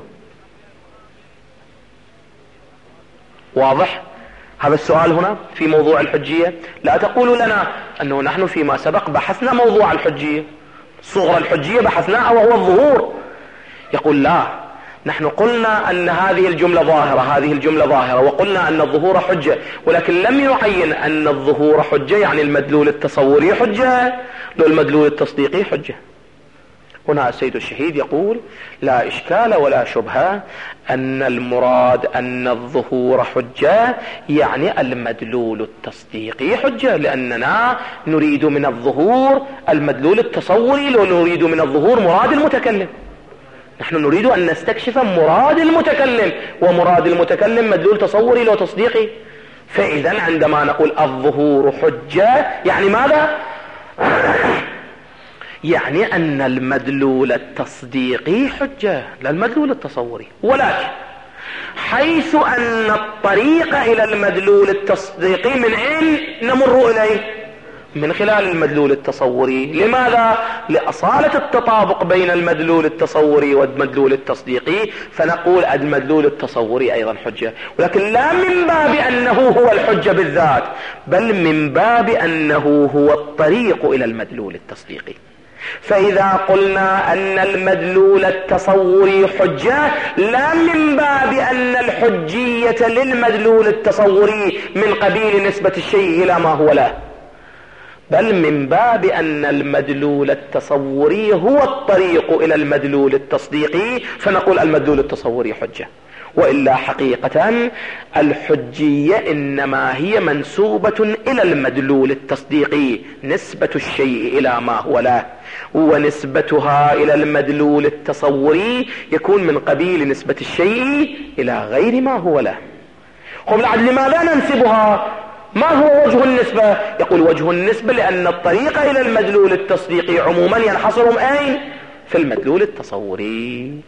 واضح هذا السؤال هنا في موضوع الحجية. لا تقولوا لنا أنه نحن فيما سبق بحثنا موضوع الحجية، صغر الحجية بحثناها وهو الظهور. يقول لا، نحن قلنا أن هذه الجملة ظاهرة، هذه الجملة ظاهرة، وقلنا أن الظهور حجة، ولكن لم يعين أن الظهور حجة يعني المدلول التصوري حجة لو المدلول التصديقي حجة. هنا السيد الشهيد يقول لا إشكال ولا شبهة أن المراد أن الظهور حجة يعني المدلول التصديقي حجة، لأننا نريد من الظهور المدلول التصوري لو نريد من الظهور مراد المتكلم. نحن نريد أن نستكشف مراد المتكلم، ومراد المتكلم مدلول تصوري لو تصديقي. فإذا عندما نقول الظهور حجة يعني ماذا؟ يعني أن المدلول التصديقي حجة لا المدلول التصوري. ولكن حيث أن الطريق إلى المدلول التصديقي من أين نمر إليه؟ من خلال المدلول التصوري. لماذا؟ لأصالة التطابق بين المدلول التصوري والمدلول التصديقي، فنقول المدلول التصوري أيضا حجة، ولكن لا من باب أنه هو الحجة بالذات، بل من باب أنه هو الطريق إلى المدلول التصديقي. فإذا قلنا أن المدلول التصوري حجة لا من باب أن الحجية للمدلول التصوري من قبيل نسبة الشيء إلى ما هو له، بل من باب أن المدلول التصوري هو الطريق إلى المدلول التصديقي، فنقول المدلول التصوري حجة. وإلا حقيقة الحجية إنما هي منسوبة إلى المدلول التصديقي، نسبة الشيء إلى ما هو له، ونسبتها إلى المدلول التصوري يكون من قبيل نسبة الشيء إلى غير ما هو له. هم لماذا ننسبها؟ ما هو وجه النسبة؟ يقول وجه النسبة لأن الطريق إلى المدلول التصديقي عموما ينحصرهم أين؟ في المدلول التصوري.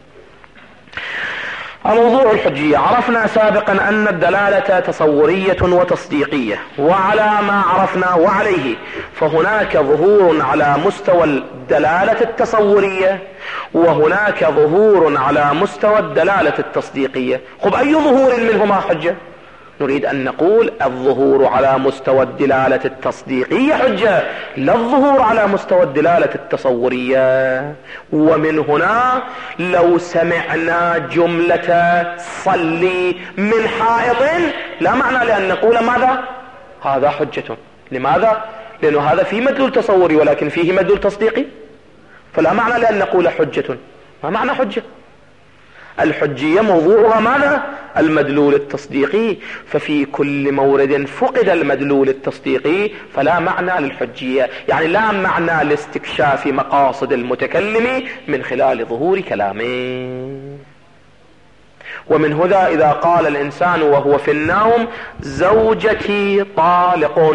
موضوع الحجية، عرفنا سابقا أن الدلالة تصورية وتصديقية، وعلى ما عرفنا وعليه فهناك ظهور على مستوى الدلالة التصورية، وهناك ظهور على مستوى الدلالة التصديقية. خب أي ظهور منهما حجة؟ نريد أن نقول الظهور على مستوى الدلالة التصديقية حجة، لا الظهور على مستوى الدلالة التصورية. ومن هنا لو سمعنا جملة صلي من حائط لا معنى لأن نقول ماذا؟ هذا حجة. لماذا؟ لأنه هذا فيه مدلول تصوري ولكن فيه مدلول تصديقي، فلا معنى لأن نقول حجة. ما معنى حجة؟ الحجية موضوعها ماذا؟ المدلول التصديقي، ففي كل مورد فقد المدلول التصديقي فلا معنى للحجية، يعني لا معنى لاستكشاف مقاصد المتكلم من خلال ظهور كلامه. ومن هذا إذا قال الإنسان وهو في النوم زوجتي طالق،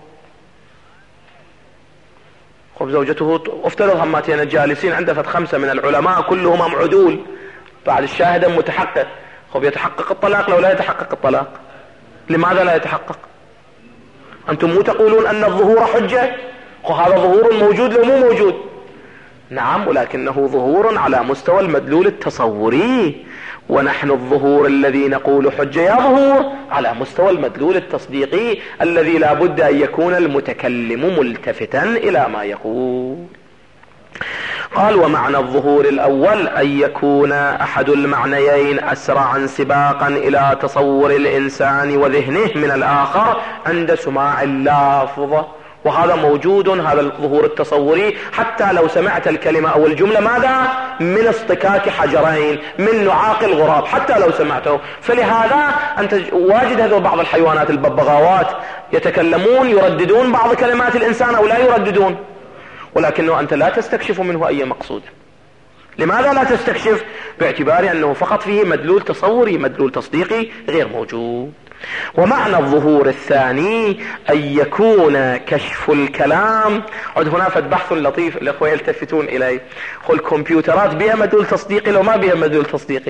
خب زوجته افترض هماتين جالسين عنده 5 من العلماء كلهم عدول، بعد الشاهد متحقق، خب يتحقق الطلاق لو لا يتحقق الطلاق؟ لماذا لا يتحقق؟ أنتم مو تقولون أن الظهور حجة؟ هذا ظهور موجود لو مو موجود؟ نعم، ولكنه ظهور على مستوى المدلول التصوري، ونحن الظهور الذي نقول حجة يا ظهور على مستوى المدلول التصديقي الذي لا بد أن يكون المتكلم ملتفتا إلى ما يقول. قال ومعنى الظهور الأول أن يكون أحد المعنيين أسرع سباقا إلى تصور الإنسان وذهنه من الآخر عند سماع اللافظة، وهذا موجود، هذا الظهور التصوري حتى لو سمعت الكلمة أو الجملة ماذا؟ من اصطكاك حجرين، من نعاق الغراب، حتى لو سمعته. فلهذا أنت واجد هذول بعض الحيوانات الببغاوات يتكلمون يرددون بعض كلمات الإنسان أو لا يرددون، ولكنه أنت لا تستكشف منه أي مقصود. لماذا لا تستكشف؟ باعتبار أنه فقط فيه مدلول تصوري، مدلول تصديقي غير موجود. ومعنى الظهور الثاني أن يكون كشف الكلام. عد هنا فد بحث لطيف الأخوة يلتفتون إليه، قل الكمبيوترات بها مدلول تصديقي لو ما بها مدلول تصديقي؟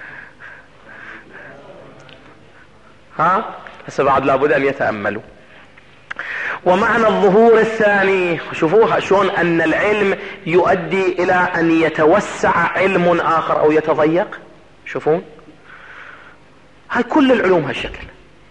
هسه بعد لابد أن يتأملوا. ومعنى الظهور الثاني، شوفوها شلون أن العلم يؤدي إلى أن يتوسع علم آخر أو يتضيق. شوفون هاي كل العلوم هالشكل،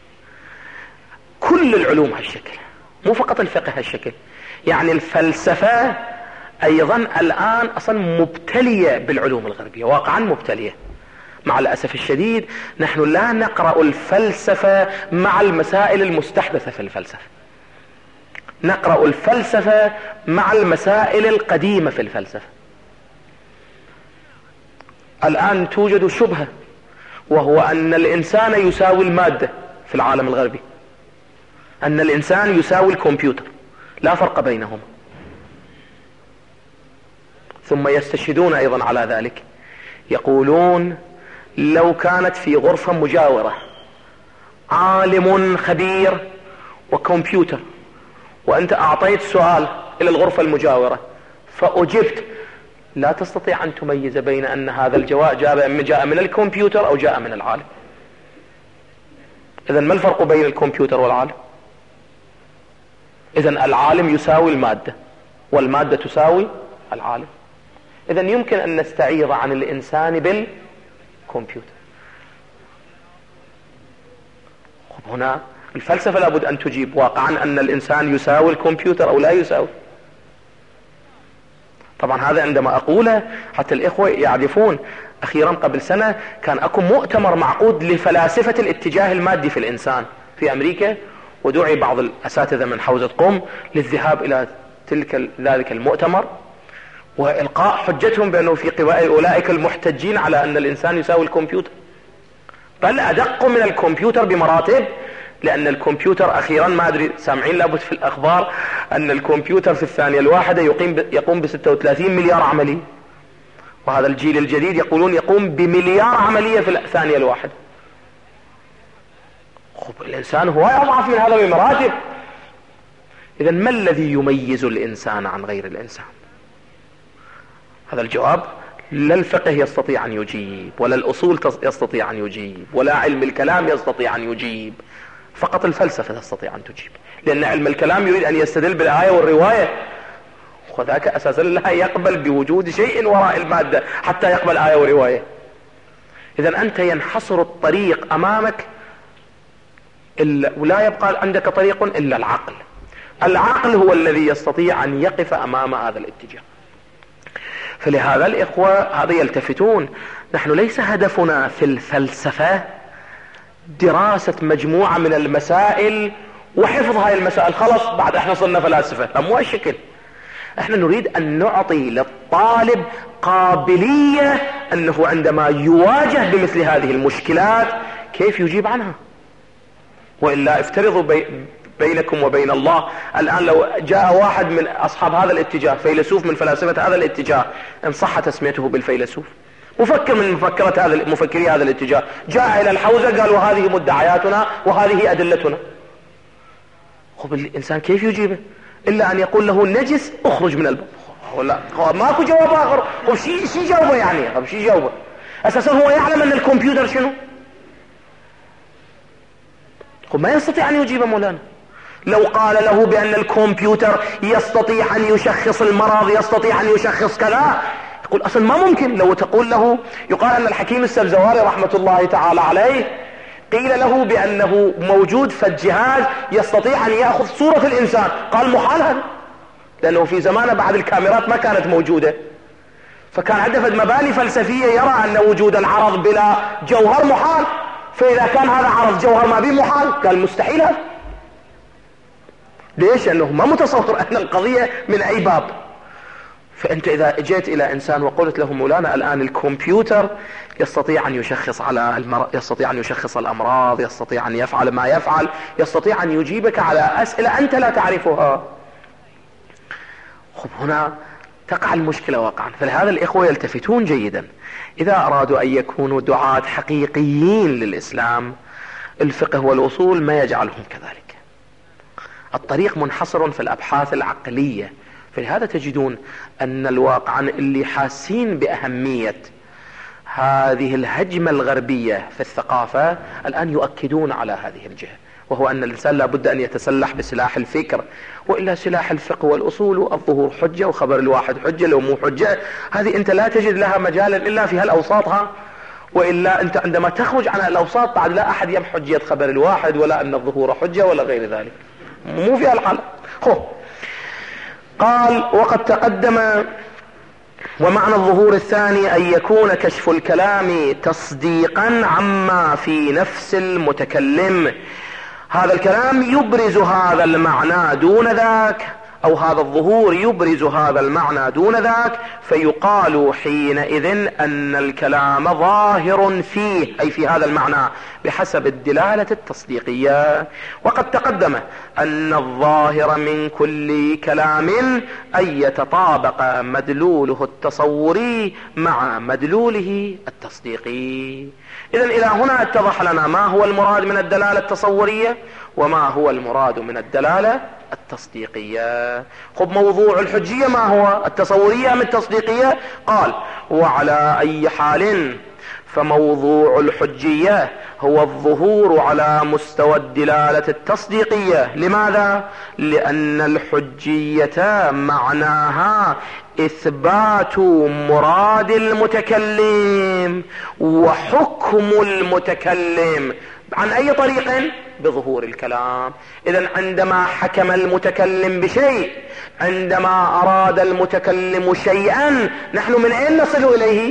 كل العلوم هالشكل، مو فقط الفقه هالشكل. يعني الفلسفة أيضا الآن أصلا مبتلية بالعلوم الغربية، واقعا مبتلية. مع الأسف الشديد نحن لا نقرأ الفلسفة مع المسائل المستحدثة في الفلسفة، نقرأ الفلسفة مع المسائل القديمة في الفلسفة. الآن توجد شبهة، وهو أن الإنسان يساوي المادة في العالم الغربي، أن الإنسان يساوي الكمبيوتر، لا فرق بينهما. ثم يستشهدون أيضا على ذلك، يقولون لو كانت في غرفة مجاورة عالم خبير وكمبيوتر، وأنت أعطيت سؤال إلى الغرفة المجاورة فأجبت، لا تستطيع أن تميز بين أن هذا الجواب جاء من الكمبيوتر أو جاء من العالم. إذن ما الفرق بين الكمبيوتر والعالم؟ إذن العالم يساوي المادة والمادة تساوي العالم. إذن يمكن أن نستعيض عن الإنسان بالكمبيوتر. هنا الفلسفة لابد أن تجيب واقعا أن الإنسان يساوي الكمبيوتر أو لا يساوي. طبعا هذا عندما أقوله حتى الإخوة يعرفون، أخيرا قبل سنة كان أكو مؤتمر معقود لفلاسفة الاتجاه المادي في الإنسان في أمريكا، ودعي بعض الأساتذة من حوزة قم للذهاب إلى ذلك المؤتمر وإلقاء حجتهم بأنه في قبائل أولئك المحتجين على أن الإنسان يساوي الكمبيوتر، بل أدق من الكمبيوتر بمراتب، لأن الكمبيوتر أخيرا ما أدري سامعين لابد في الأخبار أن الكمبيوتر في الثانية الواحدة يقوم ب 36 مليار عملية، وهذا الجيل الجديد يقولون يقوم بمليار عملية في الثانية الواحدة. الإنسان هو أضعف من هذا بمراتب. إذن ما الذي يميز الإنسان عن غير الإنسان؟ هذا الجواب لا الفقه يستطيع أن يجيب، ولا الأصول يستطيع أن يجيب، ولا علم الكلام يستطيع أن يجيب، فقط الفلسفة تستطيع أن تجيب، لأن علم الكلام يريد أن يستدل بالآية والرواية، وذاك أساسا لا يقبل بوجود شيء وراء المادة حتى يقبل آية ورواية. إذن أنت ينحصر الطريق أمامك ولا يبقى عندك طريق إلا العقل. العقل هو الذي يستطيع أن يقف أمام هذا الاتجاه. فلهذا الإخوة هذا يلتفتون، نحن ليس هدفنا في الفلسفة دراسة مجموعة من المسائل وحفظ هاي المسائل خلاص بعد احنا صرنا فلاسفة، لا مو الشكل. احنا نريد أن نعطي للطالب قابلية أنه عندما يواجه بمثل هذه المشكلات كيف يجيب عنها. وإلا افترضوا بينكم وبين الله الآن لو جاء واحد من أصحاب هذا الاتجاه، فيلسوف من فلاسفة هذا الاتجاه إن صح تسميته بالفيلسوف، مفكر من مفكري هذا الاتجاه، جاء إلى الحوزة قال وهذه مدعياتنا وهذه أدلتنا، خب الإنسان كيف يجيبه إلا أن يقول له نجس اخرج من الباب؟ ولا ماكو جواب آخر. خب شي جاوبه يعني؟ خب شي جاوبه؟ أساسا هو يعلم أن الكمبيوتر شنو؟ خب ما يستطيع أن يجيب مولانا. لو قال له بأن الكمبيوتر يستطيع أن يشخص المرض، يستطيع أن يشخص كذا، يقول أصلا ما ممكن. لو تقول له، يقال أن الحكيم السبزواري رحمة الله تعالى عليه قيل له بأنه موجود في الجهاز يستطيع أن يأخذ صورة الإنسان، قال محال هذا، لأنه في زمانه بعد الكاميرات ما كانت موجودة، فكان عنده مباني فلسفية يرى أن وجود العرض بلا جوهر محال، فإذا كان هذا عرض جوهر ما به محال، قال مستحيل هذا. ليش؟ لأنه ما متصور أن القضية من أي باب. فأنت إذا جيت إلى إنسان وقلت له مولانا الآن الكمبيوتر يستطيع أن يشخص على يستطيع أن يشخص الأمراض، يستطيع أن يفعل ما يفعل، يستطيع أن يجيبك على أسئلة أنت لا تعرفها، خب هنا تقع المشكلة واقعا. فلهذا الإخوة يلتفتون جيدا إذا أرادوا أن يكونوا دعاة حقيقيين للإسلام، الفقه والأصول ما يجعلهم كذلك. الطريق منحصر في الأبحاث العقلية. فلهذا تجدون أن الواقع اللي حاسين بأهمية هذه الهجمة الغربية في الثقافة الآن يؤكدون على هذه الجهة، وهو أن الإنسان لابد أن يتسلح بسلاح الفكر، وإلا سلاح الفقه والأصول الظهور حجة وخبر الواحد حجة، لو مو حجة هذه أنت لا تجد لها مجالا إلا في هالأوساطها، وإلا أنت عندما تخرج عن الأوساط بعد لا أحد يم حجية خبر الواحد ولا أن الظهور حجة ولا غير ذلك، مو في الحال. قال وقد تقدم ومعنى الظهور الثاني أن يكون كشف الكلام تصديقا عما في نفس المتكلم، هذا الكلام يبرز هذا المعنى دون ذاك، أو هذا الظهور يبرز هذا المعنى دون ذاك، فيقال حينئذ أن الكلام ظاهر فيه، أي في هذا المعنى بحسب الدلالة التصديقية. وقد تقدم أن الظاهر من كل كلام أن يتطابق مدلوله التصوري مع مدلوله التصديقي. إذن إلى هنا اتضح لنا ما هو المراد من الدلالة التصورية وما هو المراد من الدلالة التصديقية. خب موضوع الحجية ما هو؟ التصورية من التصديقية؟ قال وعلى أي حال فموضوع الحجية هو الظهور على مستوى الدلالة التصديقية. لماذا؟ لأن الحجية معناها إثبات مراد المتكلم وحكم المتكلم عن أي طريق؟ بظهور الكلام. إذن عندما حكم المتكلم بشيء، عندما أراد المتكلم شيئا، نحن من أين نصل إليه؟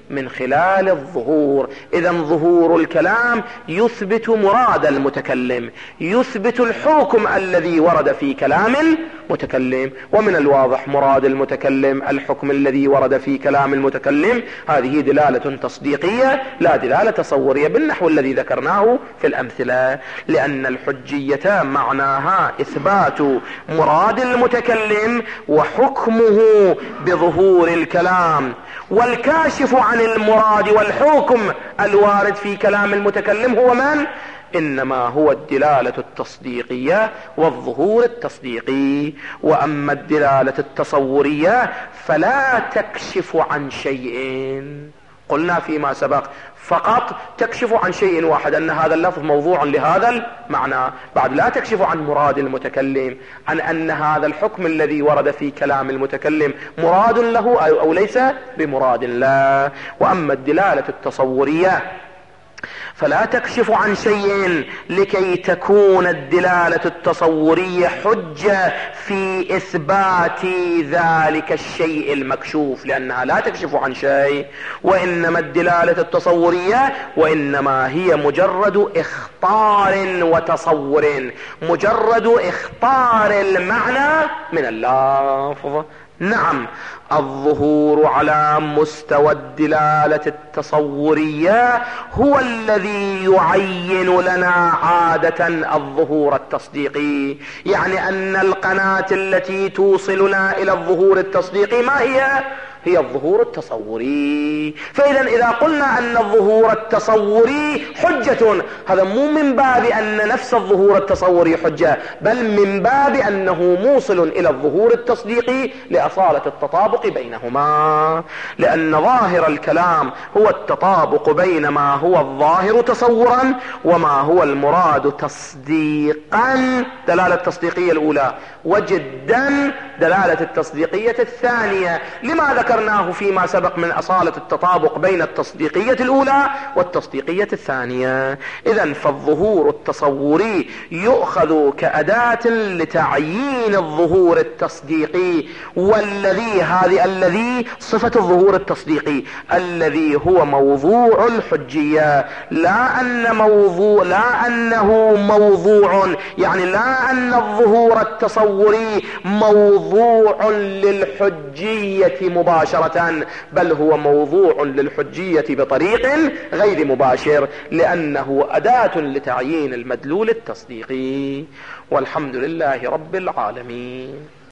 من خلال الظهور. إذا ظهور الكلام يثبت مراد المتكلم، يثبت الحكم الذي ورد في كلام المتكلم، ومن الواضح مراد المتكلم الحكم الذي ورد في كلام المتكلم. هذه دلالة تصديقية لا دلالة تصورية بالنحو الذي ذكرناه في الأمثلة، لأن الحجية معناها إثبات مراد المتكلم وحكمه بظهور الكلام، والكاشف عن المراد والحكم الوارد في كلام المتكلم هو من؟ إنما هو الدلالة التصديقية والظهور التصديقي. وأما الدلالة التصورية فلا تكشف عن شيء، قلنا فيما سبق فقط تكشف عن شيء واحد، أن هذا اللفظ موضوع لهذا المعنى، بعد لا تكشف عن مراد المتكلم، عن أن هذا الحكم الذي ورد في كلام المتكلم مراد له أو ليس بمراد له. وأما الدلالة التصورية فلا تكشف عن شيء لكي تكون الدلالة التصورية حجة في إثبات ذلك الشيء المكشوف، لأنها لا تكشف عن شيء. وإنما الدلالة التصورية وإنما هي مجرد اخطار وتصور، مجرد اخطار المعنى من اللفظ. نعم، الظهور على مستوى الدلالة التصورية هو الذي يعين لنا عادة الظهور التصديقي، يعني أن القناة التي توصلنا إلى الظهور التصديقي ما هي؟ هي الظهور التصوري. فإذا إذا قلنا أن الظهور التصوري حجة، هذا مو من باب أن نفس الظهور التصوري حجة، بل من باب أنه موصل إلى الظهور التصديقي لأصالة التطابق بينهما، لأن ظاهر الكلام هو التطابق بين ما هو الظاهر تصورا وما هو المراد تصديقا، دلالة التصديقية الأولى، وجدا دلالة التصديقية الثانية، لما ذكرناه فيما سبق من أصالة التطابق بين التصديقية الأولى والتصديقية الثانية. إذن فالظهور التصوري يؤخذ كأداة لتعيين الظهور التصديقي، الذي صفة الظهور التصديقي الذي هو موضوع الحجية، لا أنه موضوع، يعني لا أن الظهور التصوري موضوع للحجية مباشرة، بل هو موضوع للحجية بطريق غير مباشر، لأنه أداة لتعيين المدلول التصديقي. والحمد لله رب العالمين.